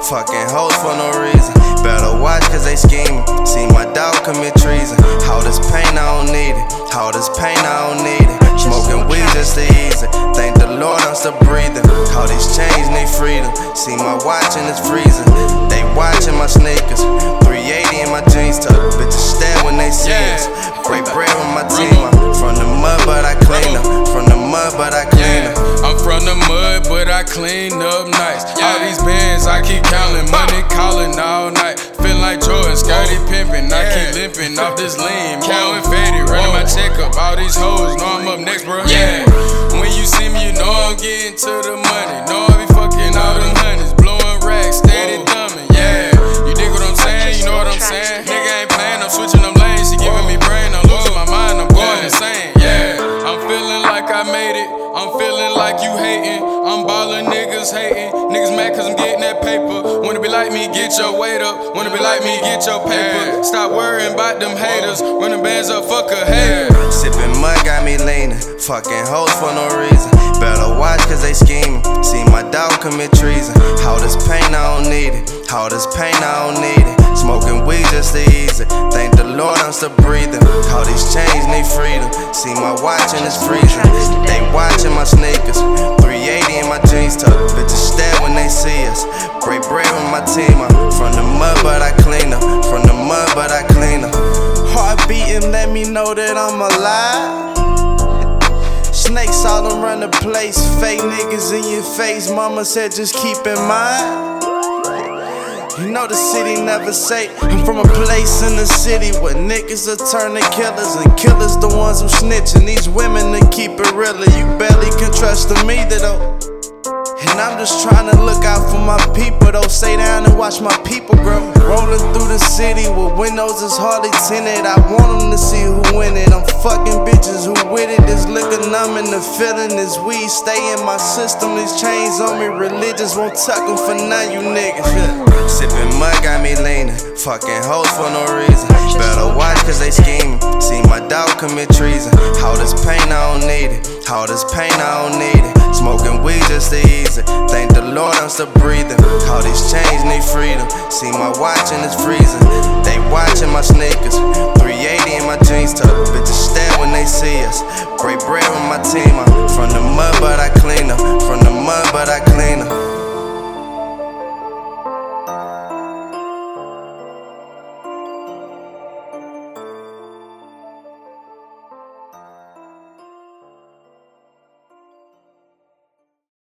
Fucking hoes for no reason. Better watch cause they scheming. See my dog commit treason. All this pain I don't need it. All this pain I don't need it. Smoking weed just to ease it. Thank the Lord I'm still breathing. All these chains need freedom. See my watch and it's freezing. They watching my sneakers. 380 in my jeans tuck. Bitches stare when they see us. Break bread with my team. I'm from the mud but I clean up. From the mud but I clean up. I'm from the mud but I clean up nice. All these bands I keep counting. Money calling all night. Feeling like Jordan, Scotty pimping. I keep limping off this lean. Counting fatty, running my checkup. All these hoes know I'm up next, bro. Yeah. When you see me, you know I'm getting to the money. Know I be fucking all them honeys. Blowing racks, steady thumbing. Yeah. You dig what I'm saying? You know what I'm saying? Nigga ain't playing, I'm switching them lanes. She giving me brain, I'm losing my mind, I'm going insane. Yeah. I'm feeling like I made it. I'm feeling like you hating. I'm ballin', niggas hating. Niggas mad cause I'm getting that paper. Wanna be like me, get your weight up. Wanna be like me, get your paper. Stop worrying about them haters. Run them bands up, fuck a hater. Sippin' mud got me leaning. Fucking hoes for no reason. Better watch cause they scheming. See my dog commit treason. All this pain I don't need it. All this pain I don't need it. Smoking weed just to ease it. Thank the Lord I'm still breathing. All these chains need freedom. See my watch and it's freezing. They watching my sneakers. 380 in my jeans tuck. Bitches stare when they see us. Break bread with my team. I'm from the mud but I clean up. From the mud but I clean up. Heart beating let me know that I'm alive. Snakes all around the place. Fake niggas in your face. Mama said just keep in mind. You know the city never safe. I'm from a place in the city where niggas are turning killers and killers the ones who snitching. These women that keep it realer. You barely can trust them either though. And I'm just trying to look out for my people though. Stay down and watch my people grow. Rolling through the city with windows that's hardly tinted. I want them to see who win it. I'm fucking bitches who with it. This liquor numbing the feeling. This weed stay in my system. These chains on me religious. Won't tuck them for none you niggas. Sippin' mud got me leaning. Fucking hoes for no reason. Better watch cause they scheming. See my dog commit treason. All this pain I don't need it. All this pain I don't need it. Smoking weed just to ease it. Thank the Lord I'm still breathing. All these chains need freedom. See my watch and it's freezing. They watching my sneakers. 380 in my jeans tuck. Bitches stare when they see us. Break bread with my team. I'm from the mud but I clean up. From the mud but I clean up.